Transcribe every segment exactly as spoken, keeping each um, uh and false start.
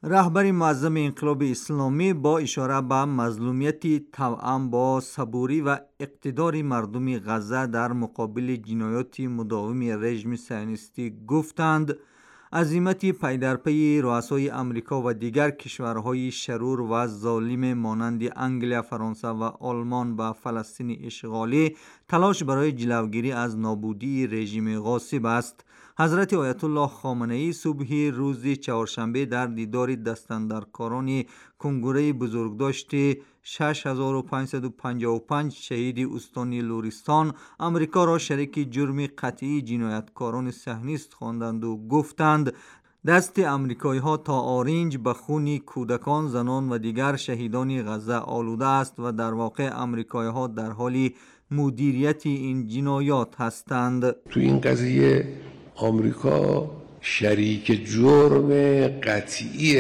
رهبر معظم انقلاب اسلامی با اشاره به مظلومیت توأم با صبوری و اقتدار مردم غزه در مقابل جنایات مداوم رژیم صهیونیستی گفتند عزیمت پی در پی رؤسای امریکا و دیگر کشورهای شرور و ظالم مانند انگلیا، فرانسه و آلمان به فلسطین اشغالی تلاش برای جلوگیری از نابودی رژیم غاصب است. حضرت آیت الله خامنه ای صبح روز چهارشنبه در دیدار دستاندرکاران کنگره بزرگداشت شش هزار و پانصد و پنجاه و پنج شهید استان لرستان امریکا را شریک جرم قطعی جنایتکاران صهیونیست خواندند و گفتند دست امریکایی ها تا آرنج به خون کودکان، زنان و دیگر شهیدان غزه آلوده است و در واقع امریکایی ها در حال مدیریت این جنایات هستند. تو این قضیه آمریکا شریک جرم قطعی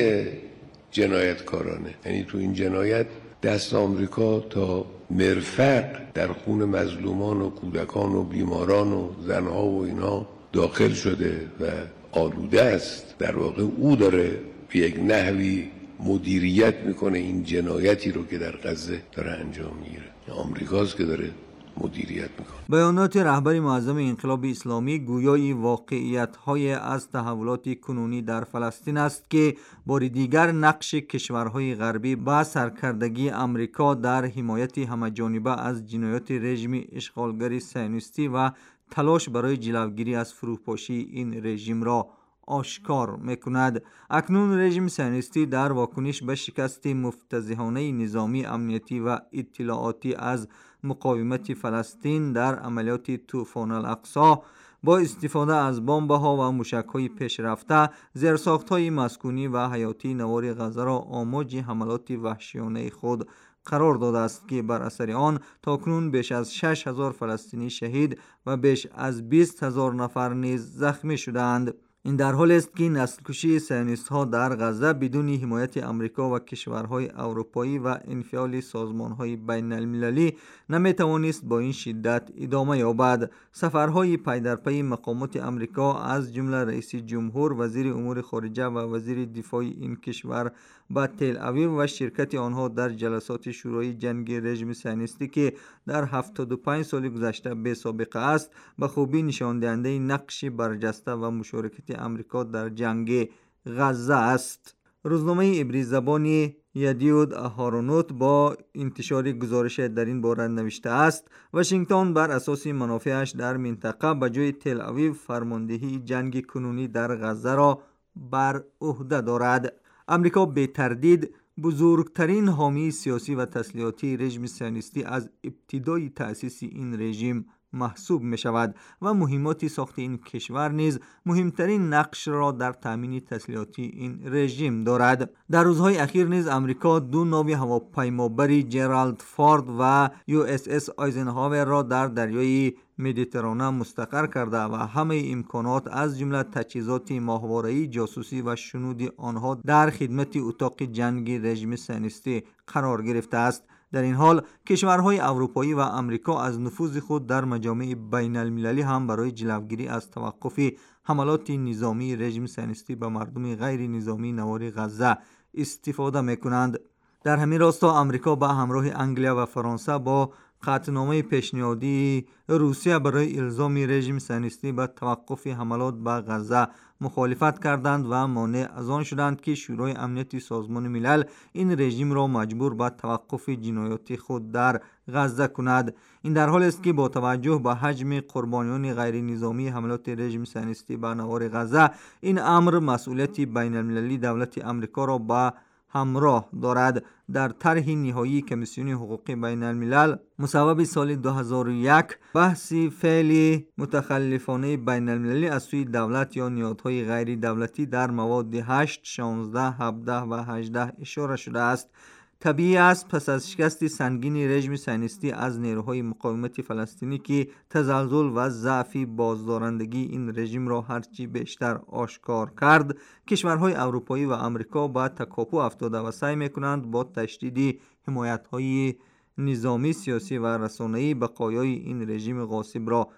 جنایتکارانه، یعنی تو این جنایت دست آمریکا تا مرفق در خون مظلومان و کودکان و بیماران و زنها و اینا داخل شده و آلوده است. در واقع او داره به یک نحوی مدیریت میکنه این جنایتی رو که در غزه داره انجام میگیره. آمریکاست که داره مدیریت میکنه. بیانات رهبر معظم انقلاب اسلامی گویای واقعیت‌های از تحولات کنونی در فلسطین است که بار دیگر نقش کشورهای غربی با سرکردگی امریکا در حمایت همه‌جانبه از جنایات رژیم اشغالگر صهیونیستی و تلاش برای جلوگیری از فروپاشی این رژیم را آشکار میکند. اکنون رژیم صهیونیستی در واکنش به شکست مفتضحانه نظامی، امنیتی و اطلاعاتی از مقاومت فلسطین در عملیات طوفان الاقصی با استفاده از بمب‌ها و موشک‌های پیشرفته، زیرساخت‌های مسکونی و حیاتی نوار غزه را آماج حملات وحشیانه خود قرار داده است که بر اثر آن تاکنون بیش از شش هزار فلسطینی شهید و بیش از بیست هزار نفر نیز زخمی شدند. این در حالی است که نسل‌کشی صهیونیست‌ها در غزه بدون حمایت امریکا و کشورهای اروپایی و انفعال سازمان‌های بین‌المللی نمی‌توانست با این شدت ادامه یابد. سفرهای پی در پی مقامات امریکا از جمله رئیس جمهور، وزیر امور خارجه و وزیر دفاع این کشور به تل اویو و شرکت آنها در جلسات شورای جنگ رژیم صهیونیستی که در هفتاد و پنج سال گذشته بی سابقه است، به خوبی نشان دهنده نقش برجسته و مشارکت امریکا در جنگ غزه است. روزنامه عبری زبان یدیود هارونوت با انتشار گزارش در این باره نوشته است واشنگتن بر اساس منافعش در منطقه به جای تل اویو فرماندهی جنگ کنونی در غزه را بر عهده دارد. امریکا به تردید بزرگترین حامی سیاسی و تسلیحاتی رژیم صهیونیستی از ابتدای تأسیس این رژیم محسوب می شود و مهمات ساخت این کشور نیز مهمترین نقش را در تامین تسلیحاتی این رژیم دارد. در روزهای اخیر نیز امریکا دو ناو هواپیمابر جرالد فورد و یو اس اس آیزنهاور را در دریای مدیترانه مستقر کرده و همه امکانات از جمله تجهیزات ماهواره‌ای، جاسوسی و شنود آنها در خدمت اتاق جنگ رژیم صهیونیستی قرار گرفته است. در این حال کشورهای اروپایی و امریکا از نفوذ خود در مجامع بین المللی هم برای جلوگیری از توقف حملات نظامی رژیم صهیونیستی به مردم غیر نظامی نوار غزه استفاده میکنند. در همین راستا امریکا به همراه انگلیا و فرانسه با قطعنامه پیشنهادی روسیه برای الزام رژیم صهیونیستی به توقف حملات به غزه مخالفت کردند و مانع از آن شدند که شورای امنیت سازمان ملل این رژیم را مجبور به توقف جنایات خود در غزه کند. این در حالی است که با توجه به حجم قربانیان غیر نظامی حملات رژیم صهیونیستی به نوار غزه، این امر مسئولیت بین المللی دولت امریکا را به همراه دارد. در طرح نهایی کمیسیون حقوق بین الملل مصوب سال دو هزار و یک بحث فعل متخلفانه بین المللی از سوی دولت یا نهادهای غیر دولتی در مواد هشت، شانزده، هفده و هجده اشاره شده است. طبیعی است پس از شکست سنگین رژیم صهیونیستی از نیروهای مقاومت فلسطینی که تزلزل و ضعف بازدارندگی این رژیم را هرچی بیشتر آشکار کرد، کشورهای اروپایی و امریکا با تکاپو افتاده و سعی میکنند با تشدید حمایت‌های نظامی، سیاسی و رسانه‌ای بقایای این رژیم غاصب را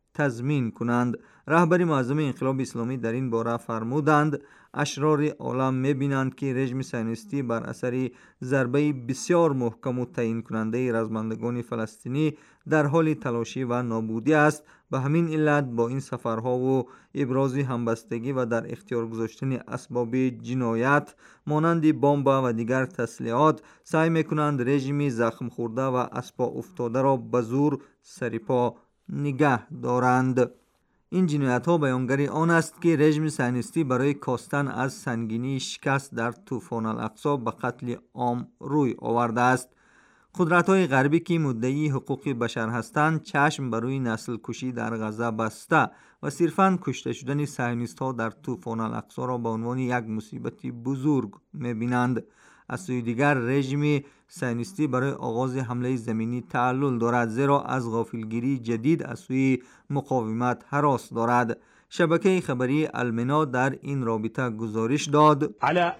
تضمین کنند. رهبر معظم انقلاب اسلامی در این باره فرمودند اشرار عالم می‌بینند که رژیم صهیونیستی بر اثر ضربه بسیار محکم و تعیین کننده رزمندگان فلسطینی در حال تلاشی و نابودی است. به همین علت با این سفرها و ابراز همبستگی و در اختیار گذاشتن اسباب جنایت مانند بمب و دیگر تسلیحات سعی می‌کنند رژیم زخم خورده و اسپا افتاده را به زور سرپا نگه دارند. این جنایت ها بیانگر آن است که رژیم صهیونیستی برای کاستن از سنگینی شکست در طوفان الاقصی به قتل عام روی آورده است. قدرت های غربی که مدعی حقوق بشر هستند چشم بر روی نسل کشی در غزه بسته و صرفاً کشته شدن صهیونیست ها در طوفان الاقصی را به عنوان یک مصیبت بزرگ می‌بینند. از سوی دیگر رژیم صهیونیستی برای آغاز حمله زمینی تعلل دارد، زیرا از غافلگیری جدید از سوی مقاومت هراس دارد. شبکه خبری المنا در این رابطه گزارش داد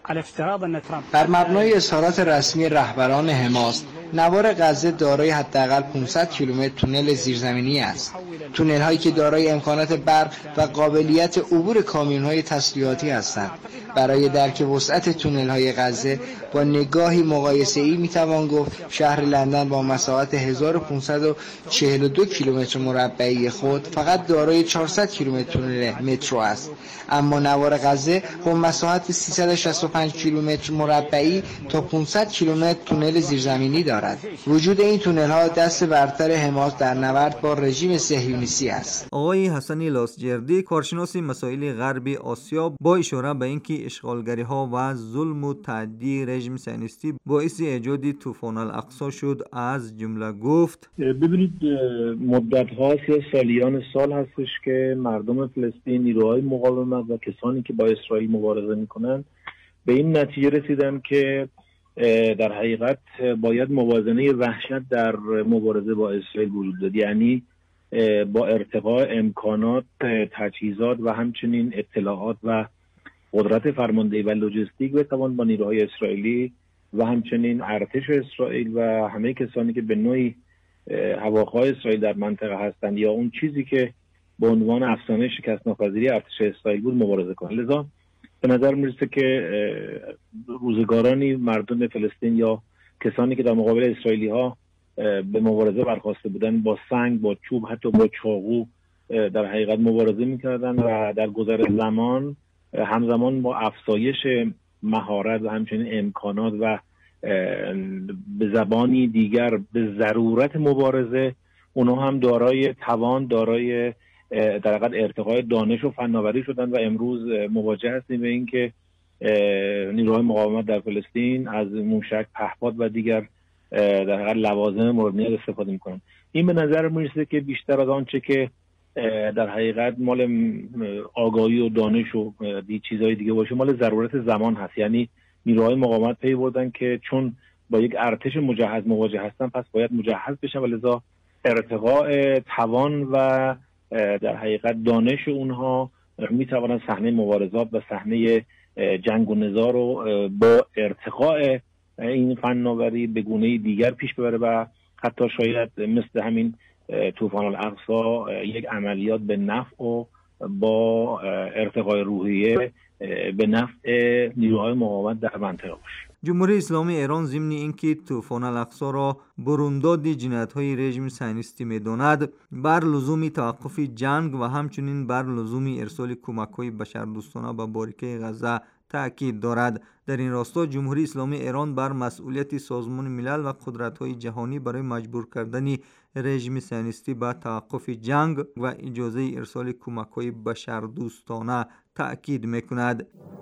بر مبنای اظهارات رسمی رهبران حماس، نوار غزه دارای حداقل پانصد کیلومتر تونل زیرزمینی است. تونل هایی که دارای امکانات برق و قابلیت عبور کامیون های تسلیحاتی هستند. برای درک وسعت تونل های غزه با نگاهی مقایسه ای می توان گفت شهر لندن با مساحت هزار و پانصد و چهل و دو کیلومتر مربعی خود فقط دارای چهارصد کیلومتر تونل مترو است، اما نوار غزه با مساحت سیصد و شصت و پنج کیلومتر مربعی تا پانصد کیلومتر تونل زیرزمینی دارد. وجود این تونل ها دست برتر حماس در نبرد با رژیم صهیونیستی است. آقای حسن لاسجردی، کارشناس مسائل غرب آسیا، با اشاره به اینکه اشغالگری ها و ظلم و تعدی رژیم صهیونیستی باعث ایجاد طوفان الاقصی شد، از جمله گفت: ببینید مدت هاست یا سالیان سال هستش که مردم فلسطین، نیروهای مقاومت و کسانی که با اسرائیل مبارزه میکنن به این نتیجه رسیدن که در حقیقت باید موازنه وحشت در مبارزه با اسرائیل وجود داد، یعنی با ارتقاء امکانات، تجهیزات و همچنین اطلاعات و قدرت فرماندهی و لوجستیک بتوان با نیروهای اسرائیلی و همچنین ارتش اسرائیل و همه کسانی که به نوعی هواخواه اسرائیل در منطقه هستند یا اون چیزی که به عنوان افسانه شکست ناپذیری ارتش اسرائیل بود مبارزه کنند. لذا به نظر میرسه که روزگارانی مردم فلسطین یا کسانی که در مقابل اسرائیلی ها به مبارزه برخواسته بودن با سنگ، با چوب، حتی با چاقو در حقیقت مبارزه میکردن و در گذر زمان همزمان با افزایش مهارت و همچنین امکانات و به زبانی دیگر به ضرورت مبارزه اونها هم دارای توان، دارای در حقیقت ارتقای دانش و فناوری شدن و امروز مواجه هستیم به این که نیروهای مقاومت در فلسطین از موشک، پهپاد و دیگر در حقیقت لوازم مورد نیاز استفاده میکنن. این به نظر میرسه که بیشتر از آنچه که در حقیقت مال آگاهی و دانش و دی چیزهای دیگه باشه مال ضرورت زمان هست. یعنی نیروهای مقاومت پی بردن که چون با یک ارتش مجهز مواجه هستن پس باید مجهز بشن و لذا ارتقاء توان و در حقیقت دانش اونها میتوانن صحنه مبارزات و صحنه جنگ و نزاع رو با ارتقاء این فناوری به گونه دیگر پیش ببره و حتی شاید مثل همین طوفان الاقصی یک عملیات به نفع و با ارتقاء روحیه به نفع نیروهای مقاومت در منطقه باشه. جمهوری اسلامی ایران ضمن اینکه طوفان الاقصی را برانداد جنایت‌های رژیم صهیونیستی می‌داند، بر لزوم توقف جنگ و همچنین بر لزوم ارسال کمک‌های بشردوستانه به باریکه غزه تأکید دارد. در این راستا جمهوری اسلامی ایران بر مسئولیت سازمان ملل و قدرت‌های جهانی برای مجبور کردن رژیم صهیونیستی به توقف جنگ و اجازه ارسال کمک‌های بشردوستانه تأکید می‌کند.